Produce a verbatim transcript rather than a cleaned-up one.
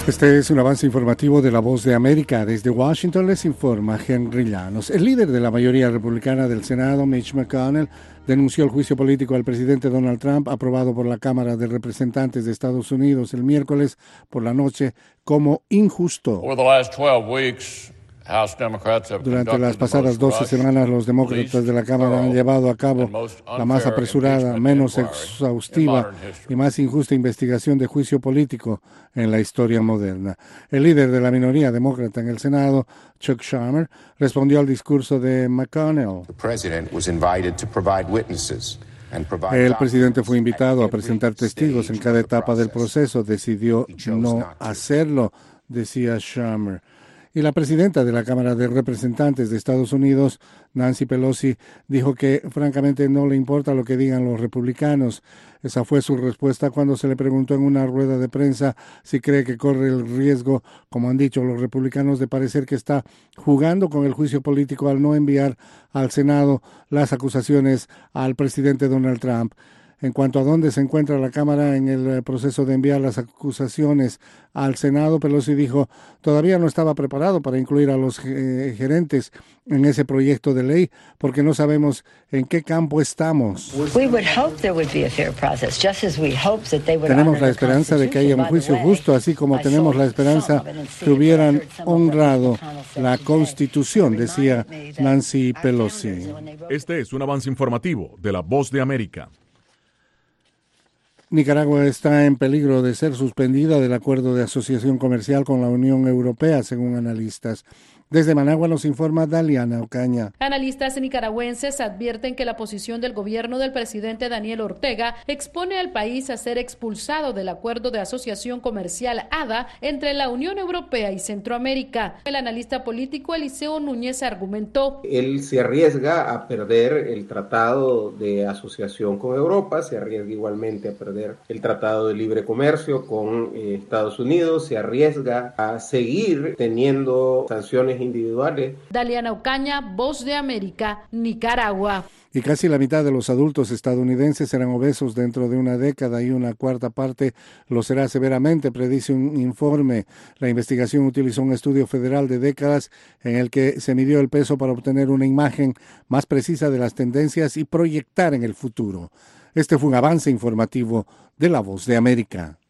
Este es un avance informativo de La Voz de América. Desde Washington les informa Henry Llanos. El líder de la mayoría republicana del Senado, Mitch McConnell, denunció el juicio político al presidente Donald Trump, aprobado por la Cámara de Representantes de Estados Unidos el miércoles por la noche, como injusto. Durante las pasadas doce semanas, los demócratas de la Cámara han llevado a cabo la más apresurada, menos exhaustiva y más injusta investigación de juicio político en la historia moderna. El líder de la minoría demócrata en el Senado, Chuck Schumer, respondió al discurso de McConnell. El presidente fue invitado a presentar testigos en cada etapa del proceso. Decidió no hacerlo, decía Schumer. Y la presidenta de la Cámara de Representantes de Estados Unidos, Nancy Pelosi, dijo que francamente no le importa lo que digan los republicanos. Esa fue su respuesta cuando se le preguntó en una rueda de prensa si cree que corre el riesgo, como han dicho los republicanos, de parecer que está jugando con el juicio político al no enviar al Senado las acusaciones al presidente Donald Trump. En cuanto a dónde se encuentra la Cámara en el proceso de enviar las acusaciones al Senado, Pelosi dijo, todavía no estaba preparado para incluir a los eh, gerentes en ese proyecto de ley porque no sabemos en qué campo estamos. Tenemos la esperanza de que haya un juicio justo, así como tenemos la esperanza que hubieran honrado la Constitución, decía Nancy Pelosi. Este es un avance informativo de La Voz de América. Nicaragua está en peligro de ser suspendida del acuerdo de asociación comercial con la Unión Europea, según analistas. Desde Managua nos informa Daliana Ocaña. Analistas nicaragüenses advierten que la posición del gobierno del presidente Daniel Ortega expone al país a ser expulsado del acuerdo de asociación comercial A D A entre la Unión Europea y Centroamérica. El analista político Eliseo Núñez argumentó: él se arriesga a perder el tratado de asociación con Europa, se arriesga igualmente a perder el tratado de libre comercio con eh, Estados Unidos, se arriesga a seguir teniendo sanciones individuales. Daliana Ocaña, Voz de América, Nicaragua. Y casi la mitad de los adultos estadounidenses serán obesos dentro de una década y una cuarta parte lo será severamente, predice un informe. La investigación utilizó un estudio federal de décadas en el que se midió el peso para obtener una imagen más precisa de las tendencias y proyectar en el futuro. Este fue un avance informativo de La Voz de América.